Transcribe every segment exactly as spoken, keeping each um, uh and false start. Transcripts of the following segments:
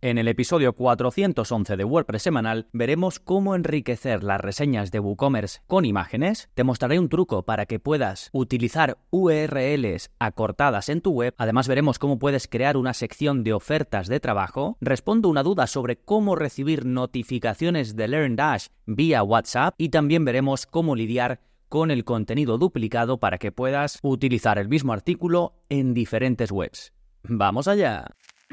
En el episodio cuatrocientos once de WordPress semanal veremos cómo enriquecer las reseñas de WooCommerce con imágenes. Te mostraré un truco para que puedas utilizar U R Ls acortadas en tu web. Además veremos cómo puedes crear una sección de ofertas de trabajo. Respondo una duda sobre cómo recibir notificaciones de LearnDash vía WhatsApp y también veremos cómo lidiar con el contenido duplicado para que puedas utilizar el mismo artículo en diferentes webs. ¡Vamos allá!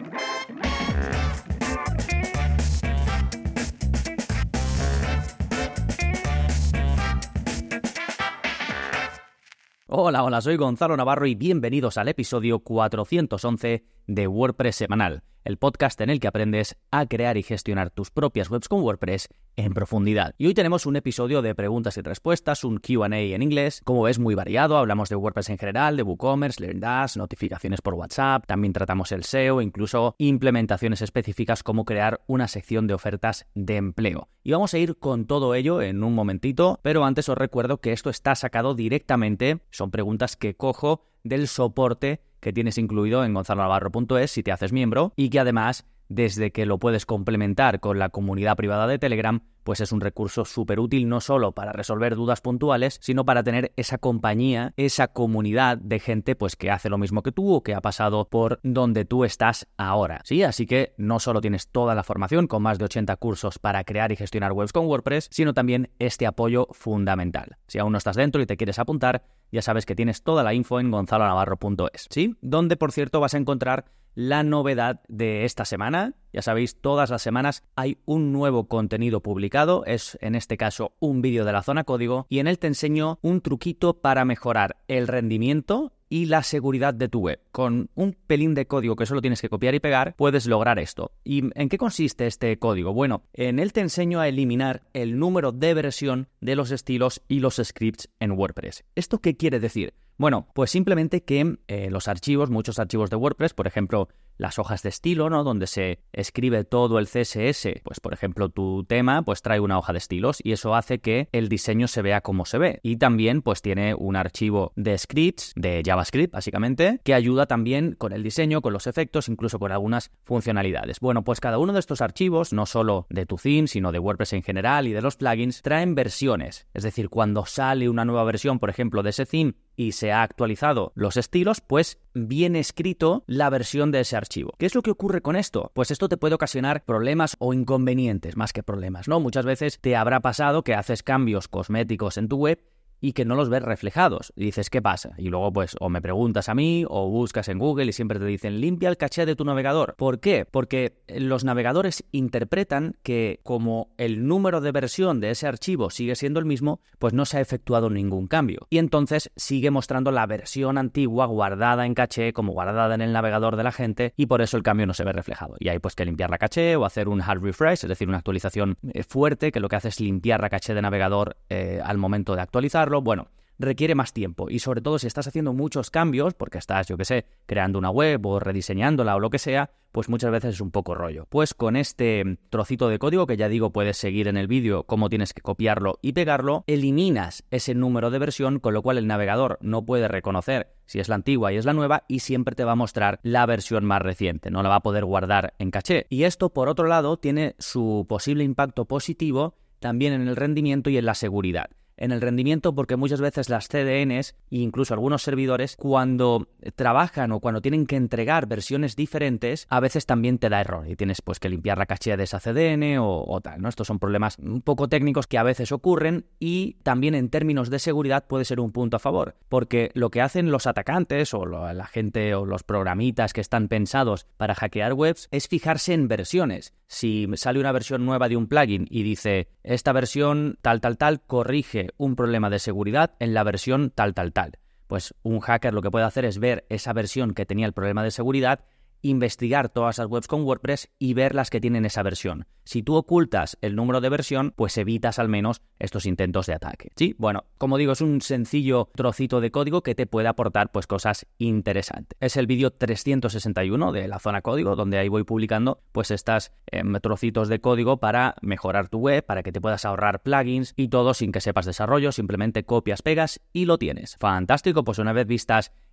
Hola, hola, soy Gonzalo Navarro y bienvenidos al episodio cuatrocientos once de WordPress semanal, el podcast en el que aprendes a crear y gestionar tus propias webs con WordPress en profundidad. Y hoy tenemos un episodio de preguntas y respuestas, un Q and A en inglés. Como ves, muy variado. Hablamos de WordPress en general, de WooCommerce, LearnDash, notificaciones por WhatsApp. También tratamos el S E O, incluso implementaciones específicas como crear una sección de ofertas de empleo. Y vamos a ir con todo ello en un momentito, pero antes os recuerdo que esto está sacado directamente, son preguntas que cojo del soporte que tienes incluido en gonzalo navarro punto es si te haces miembro y que además, desde que lo puedes complementar con la comunidad privada de Telegram, pues es un recurso súper útil no solo para resolver dudas puntuales, sino para tener esa compañía, esa comunidad de gente pues que hace lo mismo que tú o que ha pasado por donde tú estás ahora. Sí, así que no solo tienes toda la formación con más de ochenta cursos para crear y gestionar webs con WordPress, sino también este apoyo fundamental. Si aún no estás dentro y te quieres apuntar, ya sabes que tienes toda la info en gonzalo navarro punto es, ¿sí? Donde, por cierto, vas a encontrar la novedad de esta semana. Ya sabéis, todas las semanas hay un nuevo contenido publicado, es en este caso un vídeo de la zona código y en él te enseño un truquito para mejorar el rendimiento y la seguridad de tu web. Con un pelín de código que solo tienes que copiar y pegar, puedes lograr esto. ¿Y en qué consiste este código? Bueno, en él te enseño a eliminar el número de versión de los estilos y los scripts en WordPress. ¿Esto qué quiere decir? Bueno, pues simplemente que eh, los archivos, muchos archivos de WordPress, por ejemplo, las hojas de estilo, ¿no? Donde se escribe todo el C S S, pues por ejemplo tu tema pues trae una hoja de estilos y eso hace que el diseño se vea como se ve. Y también pues tiene un archivo de scripts, de JavaScript básicamente, que ayuda también con el diseño, con los efectos, incluso con algunas funcionalidades. Bueno, pues cada uno de estos archivos, no solo de tu theme, sino de WordPress en general y de los plugins, traen versiones. Es decir, cuando sale una nueva versión, por ejemplo, de ese theme y se ha actualizado los estilos, pues viene escrito la versión de ese archivo. ¿Qué es lo que ocurre con esto? Pues esto te puede ocasionar problemas o inconvenientes, más que problemas, ¿no? Muchas veces te habrá pasado que haces cambios cosméticos en tu web y que no los ves reflejados. Y dices, ¿qué pasa? Y luego, pues, o me preguntas a mí, o buscas en Google y siempre te dicen, limpia el caché de tu navegador. ¿Por qué? Porque los navegadores interpretan que como el número de versión de ese archivo sigue siendo el mismo, pues no se ha efectuado ningún cambio. Y entonces sigue mostrando la versión antigua guardada en caché, como guardada en el navegador de la gente, y por eso el cambio no se ve reflejado. Y hay pues que limpiar la caché o hacer un hard refresh, es decir, una actualización eh, fuerte, que lo que hace es limpiar la caché de navegador eh, al momento de actualizarlo. Bueno, requiere más tiempo y sobre todo si estás haciendo muchos cambios, porque estás, yo que sé, creando una web o rediseñándola o lo que sea, pues muchas veces es un poco rollo. Pues con este trocito de código, que ya digo, puedes seguir en el vídeo cómo tienes que copiarlo y pegarlo, eliminas ese número de versión, con lo cual el navegador no puede reconocer si es la antigua y es la nueva y siempre te va a mostrar la versión más reciente, no la va a poder guardar en caché. Y esto, por otro lado, tiene su posible impacto positivo también en el rendimiento y en la seguridad. En el rendimiento, porque muchas veces las C D Ns e incluso algunos servidores, cuando trabajan o cuando tienen que entregar versiones diferentes, a veces también te da error y tienes pues que limpiar la caché de esa C D N o, o tal, ¿no? Estos son problemas un poco técnicos que a veces ocurren y también en términos de seguridad puede ser un punto a favor, porque lo que hacen los atacantes o lo, la gente o los programitas que están pensados para hackear webs es fijarse en versiones. Si sale una versión nueva de un plugin y dice esta versión tal tal tal corrige un problema de seguridad en la versión tal tal tal, pues un hacker lo que puede hacer es ver esa versión que tenía el problema de seguridad, investigar todas las webs con WordPress y ver las que tienen esa versión. Si tú ocultas el número de versión, pues evitas al menos estos intentos de ataque. Sí, bueno, como digo, es un sencillo trocito de código que te puede aportar pues cosas interesantes. Es el vídeo trescientos sesenta y uno de la zona código, donde ahí voy publicando pues estas eh, trocitos de código para mejorar tu web, para que te puedas ahorrar plugins y todo sin que sepas desarrollo, simplemente copias, pegas y lo tienes. Fantástico, pues una vez vistas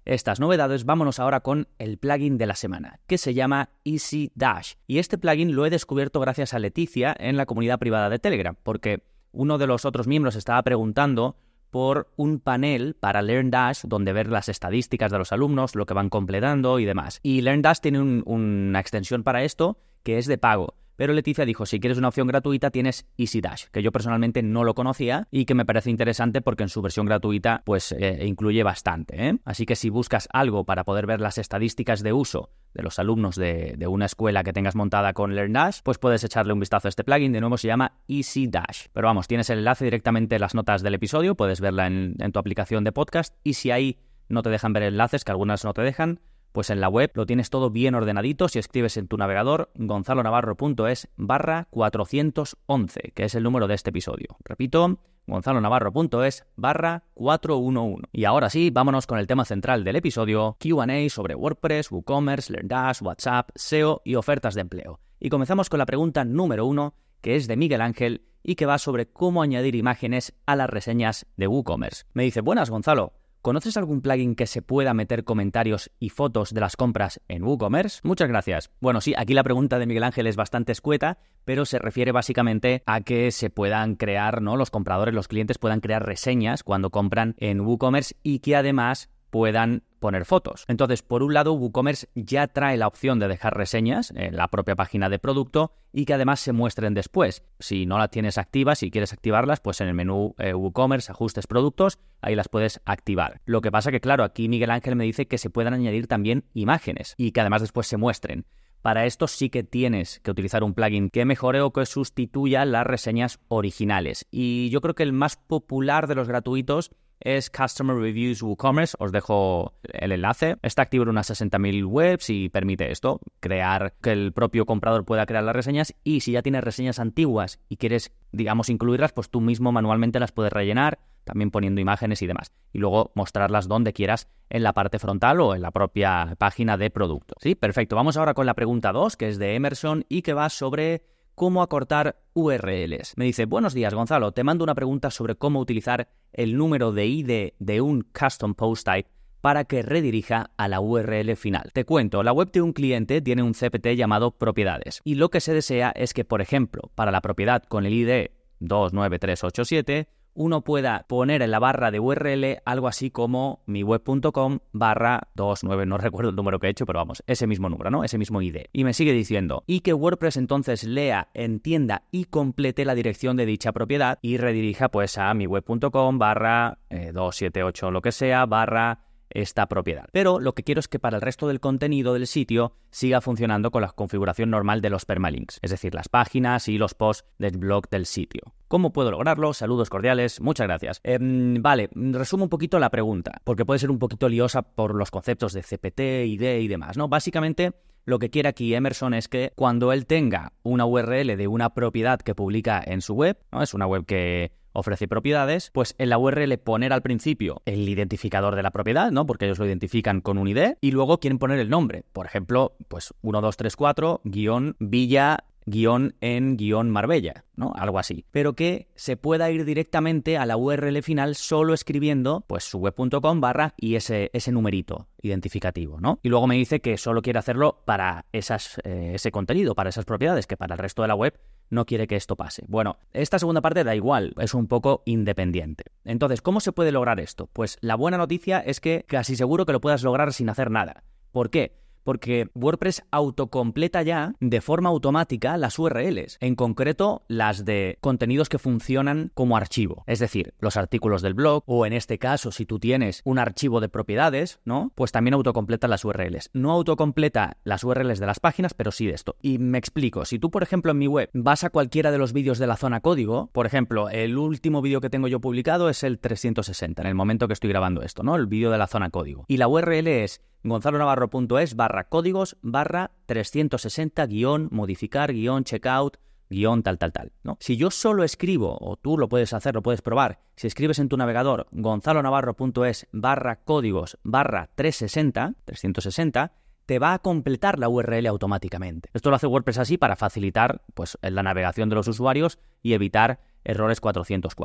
estas novedades, vámonos ahora con el plugin de la semana, que se llama Easy Dash. Y este plugin lo he descubierto gracias a Leticia en la comunidad privada de Telegram, porque uno de los otros miembros estaba preguntando por un panel para LearnDash donde ver las estadísticas de los alumnos, lo que van completando y demás. Y LearnDash tiene un, una extensión para esto que es de pago. Pero Leticia dijo, si quieres una opción gratuita tienes Easy Dash, que yo personalmente no lo conocía y que me parece interesante porque en su versión gratuita pues eh, incluye bastante, ¿eh? Así que si buscas algo para poder ver las estadísticas de uso de los alumnos de, de una escuela que tengas montada con LearnDash, pues puedes echarle un vistazo a este plugin. De nuevo se llama Easy Dash. Pero vamos, tienes el enlace directamente en las notas del episodio, puedes verla en, en tu aplicación de podcast y si ahí no te dejan ver enlaces, que algunas no te dejan, pues en la web lo tienes todo bien ordenadito. Si escribes en tu navegador gonzalonavarro.es barra cuatrocientos once, que es el número de este episodio. Repito, gonzalonavarro.es barra cuatrocientos once. Y ahora sí, vámonos con el tema central del episodio, Q and A sobre WordPress, WooCommerce, LearnDash, WhatsApp, S E O y ofertas de empleo. Y comenzamos con la pregunta número uno, que es de Miguel Ángel y que va sobre cómo añadir imágenes a las reseñas de WooCommerce. Me dice, buenas Gonzalo, ¿conoces algún plugin que se pueda meter comentarios y fotos de las compras en WooCommerce? Muchas gracias. Bueno, sí, aquí la pregunta de Miguel Ángel es bastante escueta, pero se refiere básicamente a que se puedan crear, ¿no? Los compradores, los clientes puedan crear reseñas cuando compran en WooCommerce y que además puedan poner fotos. Entonces, por un lado, WooCommerce ya trae la opción de dejar reseñas en la propia página de producto y que además se muestren después. Si no la tienes activa, si quieres activarlas, pues en el menú eh, WooCommerce, ajustes productos, ahí las puedes activar. Lo que pasa que, claro, aquí Miguel Ángel me dice que se puedan añadir también imágenes y que además después se muestren. Para esto sí que tienes que utilizar un plugin que mejore o que sustituya las reseñas originales. Y yo creo que el más popular de los gratuitos es Customer Reviews WooCommerce. Os dejo el enlace. Está activo en unas sesenta mil webs y permite esto, crear que el propio comprador pueda crear las reseñas, y si ya tienes reseñas antiguas y quieres, digamos, incluirlas, pues tú mismo manualmente las puedes rellenar, también poniendo imágenes y demás, y luego mostrarlas donde quieras en la parte frontal o en la propia página de producto. Sí, perfecto. Vamos ahora con la pregunta dos, que es de Emerson y que va sobre cómo acortar U R Ls. Me dice, buenos días Gonzalo, te mando una pregunta sobre cómo utilizar el número de I D de un Custom Post Type para que redirija a la U R L final. Te cuento, la web de un cliente tiene un C P T llamado propiedades y lo que se desea es que, por ejemplo, para la propiedad con el I D dos nueve tres ocho siete, uno pueda poner en la barra de U R L algo así como miweb.com barra dos nueve, no recuerdo el número que he hecho, pero vamos, ese mismo número, ¿no? Ese mismo I D. Y me sigue diciendo, y que WordPress entonces lea, entienda y complete la dirección de dicha propiedad y redirija pues a miweb.com barra eh, doscientos setenta y ocho, lo que sea, barra esta propiedad. Pero lo que quiero es que para el resto del contenido del sitio siga funcionando con la configuración normal de los permalinks, es decir, las páginas y los posts del blog del sitio. ¿Cómo puedo lograrlo? Saludos cordiales, muchas gracias. Eh, vale, resumo un poquito la pregunta, porque puede ser un poquito liosa por los conceptos de C P T, I D y demás, ¿no? Básicamente, lo que quiere aquí Emerson es que cuando él tenga una U R L de una propiedad que publica en su web, ¿no? Es una web que ofrece propiedades, pues en la U R L poner al principio el identificador de la propiedad, ¿no? Porque ellos lo identifican con un I D, y luego quieren poner el nombre. Por ejemplo, pues uno dos tres cuatro guión Villa guión en guión Marbella, ¿no? Algo así. Pero que se pueda ir directamente a la U R L final solo escribiendo pues su web.com barra y ese, ese numerito identificativo, ¿no? Y luego me dice que solo quiere hacerlo para esas, eh, ese contenido, para esas propiedades, que para el resto de la web no quiere que esto pase. Bueno, esta segunda parte da igual, es un poco independiente. Entonces, ¿cómo se puede lograr esto? Pues la buena noticia es que casi seguro que lo puedas lograr sin hacer nada. ¿Por qué? Porque WordPress autocompleta ya de forma automática las U R Ls, en concreto las de contenidos que funcionan como archivo, es decir, los artículos del blog, o en este caso, si tú tienes un archivo de propiedades, ¿no? Pues también autocompleta las U R Ls. No autocompleta las U R Ls de las páginas, pero sí de esto. Y me explico, si tú, por ejemplo, en mi web vas a cualquiera de los vídeos de la zona código, por ejemplo, el último vídeo que tengo yo publicado es el trescientos sesenta, en el momento que estoy grabando esto, ¿no? El vídeo de la zona código. Y la U R L es gonzalonavarro.es barra códigos barra trescientos sesenta guión modificar guión checkout guión tal tal tal, ¿no? Si yo solo escribo, o tú lo puedes hacer, lo puedes probar, si escribes en tu navegador gonzalonavarro.es barra códigos barra trescientos sesenta, te va a completar la U R L automáticamente. Esto lo hace WordPress así para facilitar pues la navegación de los usuarios y evitar errores cuatrocientos cuatro.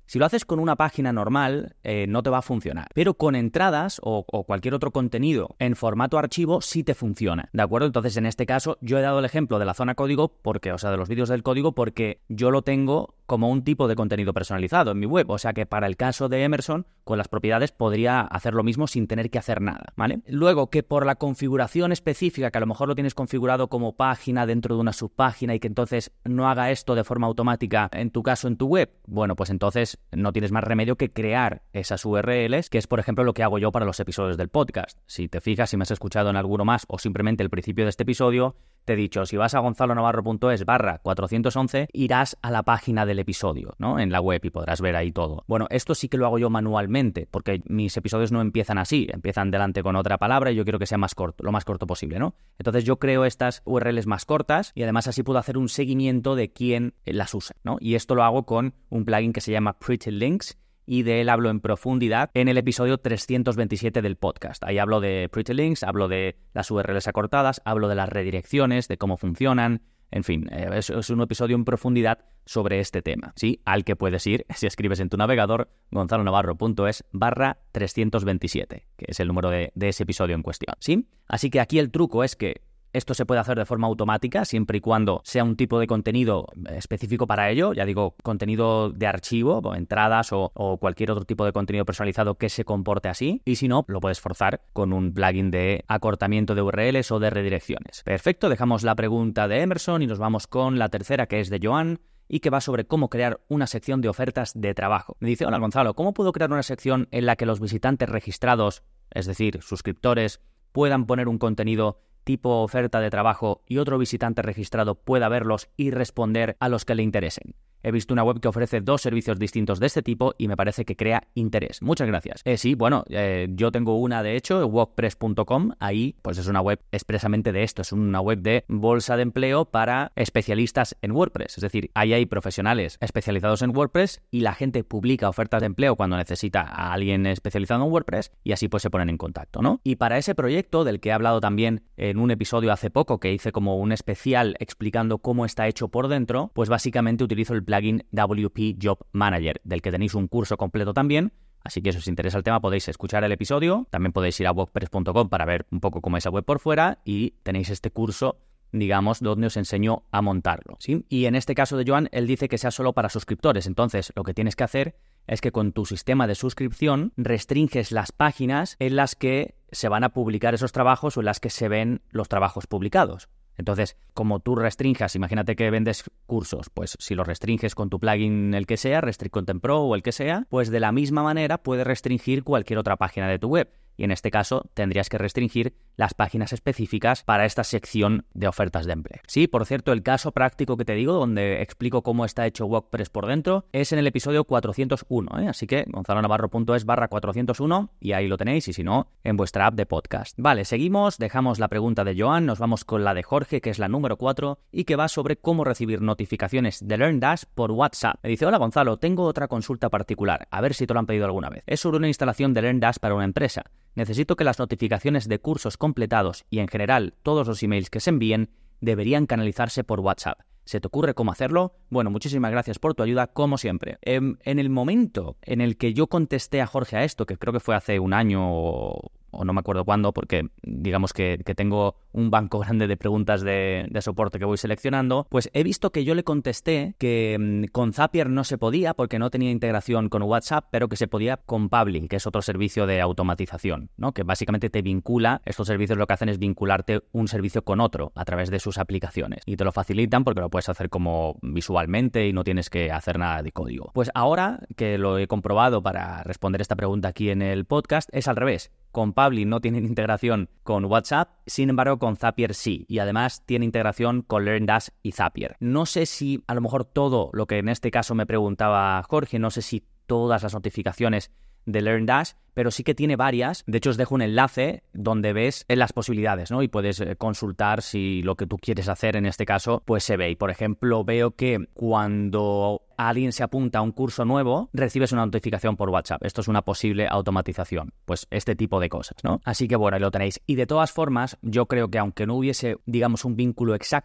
Si lo haces con una página normal, eh, no te va a funcionar. Pero con entradas o, o cualquier otro contenido en formato archivo sí te funciona, ¿de acuerdo? Entonces, en este caso, yo he dado el ejemplo de la zona código porque, o sea, de los vídeos del código, porque yo lo tengo como un tipo de contenido personalizado en mi web. O sea que para el caso de Emerson, con las propiedades podría hacer lo mismo sin tener que hacer nada, ¿vale? Luego, que por la configuración específica, que a lo mejor lo tienes configurado como página dentro de una subpágina y que entonces no haga esto de forma automática, en tu caso, en tu web, bueno, pues entonces no tienes más remedio que crear esas U R Ls, que es, por ejemplo, lo que hago yo para los episodios del podcast. Si te fijas, si me has escuchado en alguno más o simplemente el principio de este episodio, te he dicho, si vas a gonzalonavarro.es barra cuatrocientos once, irás a la página del episodio, ¿no? En la web y podrás ver ahí todo. Bueno, esto sí que lo hago yo manualmente, porque mis episodios no empiezan así, empiezan delante con otra palabra y yo quiero que sea más corto, lo más corto posible, ¿no? Entonces yo creo estas U R Ls más cortas y además así puedo hacer un seguimiento de quién las usa, ¿no? Y esto lo hago con un plugin que se llama Pretty Links, y de él hablo en profundidad en el episodio trescientos veintisiete del podcast. Ahí hablo de Pretty Links, hablo de las U R Ls acortadas, hablo de las redirecciones, de cómo funcionan. En fin, es, es un episodio en profundidad sobre este tema, ¿sí? Al que puedes ir si escribes en tu navegador gonzalonavarro.es barra trescientos veintisiete, que es el número de, de ese episodio en cuestión, ¿sí? Así que aquí el truco es que esto se puede hacer de forma automática siempre y cuando sea un tipo de contenido específico para ello. Ya digo, contenido de archivo, o entradas o, o cualquier otro tipo de contenido personalizado que se comporte así. Y si no, lo puedes forzar con un plugin de acortamiento de U R Ls o de redirecciones. Perfecto, dejamos la pregunta de Emerson y nos vamos con la tercera, que es de Joan y que va sobre cómo crear una sección de ofertas de trabajo. Me dice, hola Gonzalo, ¿cómo puedo crear una sección en la que los visitantes registrados, es decir, suscriptores, puedan poner un contenido tipo oferta de trabajo y otro visitante registrado pueda verlos y responder a los que le interesen? He visto una web que ofrece dos servicios distintos de este tipo y me parece que crea interés. Muchas gracias. Eh, sí, bueno, eh, yo tengo una de hecho, wordpress punto com. Ahí pues es una web expresamente de esto. Es una web de bolsa de empleo para especialistas en WordPress. Es decir, ahí hay profesionales especializados en WordPress y la gente publica ofertas de empleo cuando necesita a alguien especializado en WordPress y así pues se ponen en contacto, ¿no? Y para ese proyecto, del que he hablado también en un episodio hace poco, que hice como un especial explicando cómo está hecho por dentro, pues básicamente utilizo el plugin W P Job Manager, del que tenéis un curso completo también. Así que si os interesa el tema podéis escuchar el episodio, también podéis ir a wordpress punto com para ver un poco cómo es la web por fuera y tenéis este curso, digamos, donde os enseño a montarlo, ¿sí? Y en este caso de Joan, él dice que sea solo para suscriptores. Entonces, lo que tienes que hacer es que con tu sistema de suscripción restringes las páginas en las que se van a publicar esos trabajos o en las que se ven los trabajos publicados. Entonces, como tú restringas, imagínate que vendes cursos, pues si los restringes con tu plugin el que sea, Restrict Content Pro o el que sea, pues de la misma manera puedes restringir cualquier otra página de tu web. Y en este caso tendrías que restringir las páginas específicas para esta sección de ofertas de empleo. Sí, por cierto, el caso práctico que te digo, donde explico cómo está hecho WordPress por dentro, es en el episodio cuatrocientos uno, ¿eh? Así que gonzalonavarro.es barra cuatrocientos uno y ahí lo tenéis, y si no, en vuestra app de podcast. Vale, seguimos, dejamos la pregunta de Joan, nos vamos con la de Jorge, que es la número cuatro, y que va sobre cómo recibir notificaciones de LearnDash por WhatsApp. Me dice, hola Gonzalo, tengo otra consulta particular, a ver si te lo han pedido alguna vez. Es sobre una instalación de LearnDash para una empresa. Necesito que las notificaciones de cursos completados y en general todos los emails que se envíen deberían canalizarse por WhatsApp. ¿Se te ocurre cómo hacerlo? Bueno, muchísimas gracias por tu ayuda, como siempre. En, en el momento en el que yo contesté a Jorge a esto, que creo que fue hace un año o, o no me acuerdo cuándo, porque digamos que, que tengo un banco grande de preguntas de, de soporte que voy seleccionando, pues he visto que yo le contesté que mmm, con Zapier no se podía porque no tenía integración con WhatsApp, pero que se podía con Pabbly, que es otro servicio de automatización, ¿no? Que básicamente te vincula, estos servicios lo que hacen es vincularte un servicio con otro a través de sus aplicaciones y te lo facilitan porque lo puedes hacer como visualmente y no tienes que hacer nada de código. Pues ahora que lo he comprobado para responder esta pregunta aquí en el podcast, es al revés. Con Pabbly no tienen integración con WhatsApp, sin embargo con Zapier sí, y además tiene integración con LearnDash y Zapier. No sé si a lo mejor todo lo que en este caso me preguntaba Jorge, no sé si todas las notificaciones de LearnDash, pero sí que tiene varias. De hecho, os dejo un enlace donde ves las posibilidades, ¿no? Y puedes consultar si lo que tú quieres hacer en este caso, pues se ve. Y, por ejemplo, veo que cuando alguien se apunta a un curso nuevo, recibes una notificación por WhatsApp. Esto es una posible automatización. Pues este tipo de cosas, ¿no? Así que, bueno, ahí lo tenéis. Y de todas formas, yo creo que aunque no hubiese, digamos, un vínculo exacto,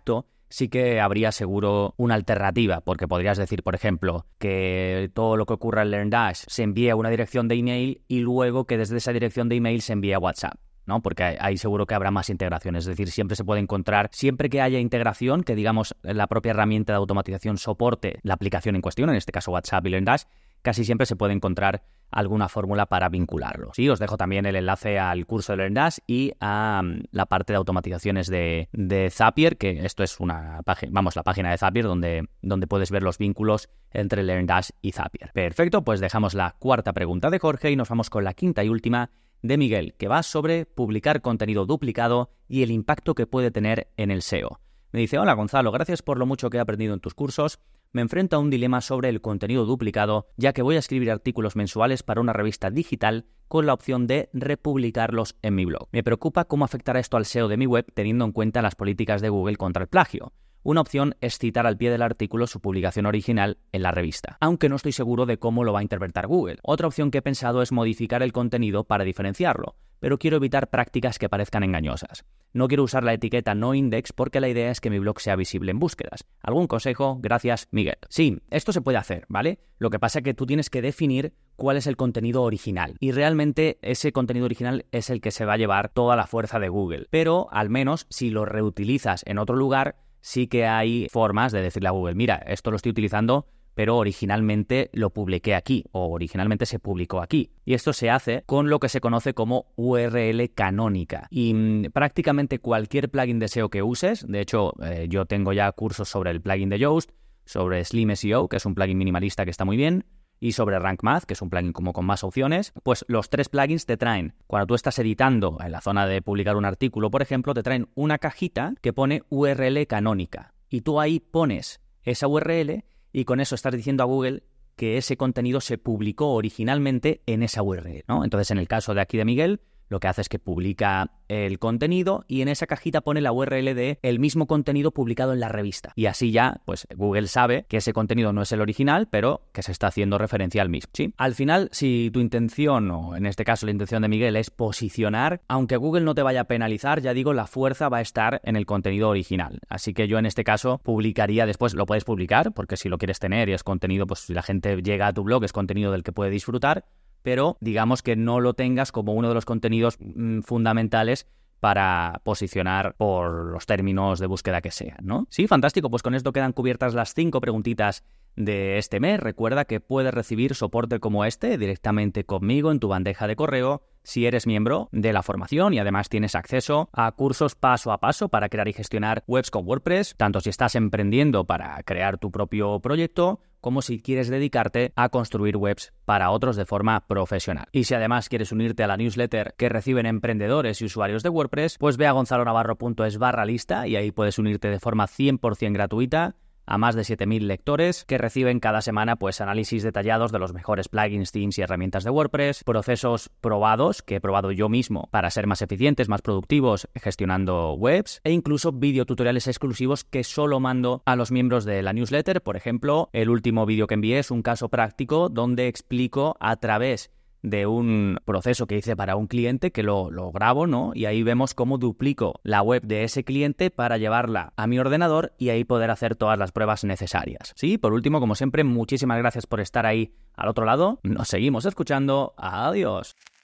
sí que habría seguro una alternativa, porque podrías decir, por ejemplo, que todo lo que ocurra en LearnDash se envíe a una dirección de email y luego que desde esa dirección de email se envíe a WhatsApp, ¿no? Porque ahí seguro que habrá más integración. Es decir, siempre se puede encontrar, siempre que haya integración, que digamos la propia herramienta de automatización soporte la aplicación en cuestión, en este caso WhatsApp y LearnDash, casi siempre se puede encontrar alguna fórmula para vincularlo. Sí, os dejo también el enlace al curso de LearnDash y a um, la parte de automatizaciones de, de Zapier, que esto es una página, vamos, la página de Zapier donde, donde puedes ver los vínculos entre LearnDash y Zapier. Perfecto, pues dejamos la cuarta pregunta de Jorge y nos vamos con la quinta y última de Miguel, que va sobre publicar contenido duplicado y el impacto que puede tener en el S E O. Me dice: hola Gonzalo, gracias por lo mucho que he aprendido en tus cursos. Me enfrento a un dilema sobre el contenido duplicado, ya que voy a escribir artículos mensuales para una revista digital con la opción de republicarlos en mi blog. Me preocupa cómo afectará esto al S E O de mi web teniendo en cuenta las políticas de Google contra el plagio. Una opción es citar al pie del artículo su publicación original en la revista, aunque no estoy seguro de cómo lo va a interpretar Google. Otra opción que he pensado es modificar el contenido para diferenciarlo, pero quiero evitar prácticas que parezcan engañosas. No quiero usar la etiqueta no index porque la idea es que mi blog sea visible en búsquedas. ¿Algún consejo? Gracias, Miguel. Sí, esto se puede hacer, ¿vale? Lo que pasa es que tú tienes que definir cuál es el contenido original. Y realmente ese contenido original es el que se va a llevar toda la fuerza de Google. Pero al menos si lo reutilizas en otro lugar, sí que hay formas de decirle a Google: mira, esto lo estoy utilizando, pero originalmente lo publiqué aquí o originalmente se publicó aquí. Y esto se hace con lo que se conoce como U R L canónica. Y mmm, prácticamente cualquier plugin de S E O que uses, de hecho eh, yo tengo ya cursos sobre el plugin de Yoast, sobre Slim S E O, que es un plugin minimalista que está muy bien, y sobre Rank Math, que es un plugin como con más opciones, pues los tres plugins te traen, cuando tú estás editando en la zona de publicar un artículo, por ejemplo, te traen una cajita que pone U R L canónica. Y tú ahí pones esa U R L y con eso estás diciendo a Google que ese contenido se publicó originalmente en esa U R L, ¿no? Entonces, en el caso de aquí de Miguel, lo que hace es que publica el contenido y en esa cajita pone la U R L de el mismo contenido publicado en la revista. Y así ya, pues Google sabe que ese contenido no es el original, pero que se está haciendo referencia al mismo, ¿sí? Al final, si tu intención, o en este caso la intención de Miguel, es posicionar, aunque Google no te vaya a penalizar, ya digo, la fuerza va a estar en el contenido original. Así que yo en este caso publicaría después, lo puedes publicar, porque si lo quieres tener y es contenido, pues si la gente llega a tu blog, es contenido del que puede disfrutar, pero digamos que no lo tengas como uno de los contenidos mmm, fundamentales para posicionar por los términos de búsqueda que sean, ¿no? Sí, fantástico, pues con esto quedan cubiertas las cinco preguntitas de este mes. Recuerda que puedes recibir soporte como este directamente conmigo en tu bandeja de correo si eres miembro de la formación y además tienes acceso a cursos paso a paso para crear y gestionar webs con WordPress, tanto si estás emprendiendo para crear tu propio proyecto como si quieres dedicarte a construir webs para otros de forma profesional. Y si además quieres unirte a la newsletter que reciben emprendedores y usuarios de WordPress, pues ve a gonzalonavarro.es barra lista y ahí puedes unirte de forma cien por ciento gratuita a más de siete mil lectores que reciben cada semana pues análisis detallados de los mejores plugins, themes y herramientas de WordPress, procesos probados que he probado yo mismo para ser más eficientes, más productivos gestionando webs e incluso videotutoriales exclusivos que solo mando a los miembros de la newsletter. Por ejemplo, el último vídeo que envié es un caso práctico donde explico a través de un proceso que hice para un cliente que lo, lo grabo, ¿no? Y ahí vemos cómo duplico la web de ese cliente para llevarla a mi ordenador y ahí poder hacer todas las pruebas necesarias. Sí, por último, como siempre, muchísimas gracias por estar ahí al otro lado. Nos seguimos escuchando. Adiós.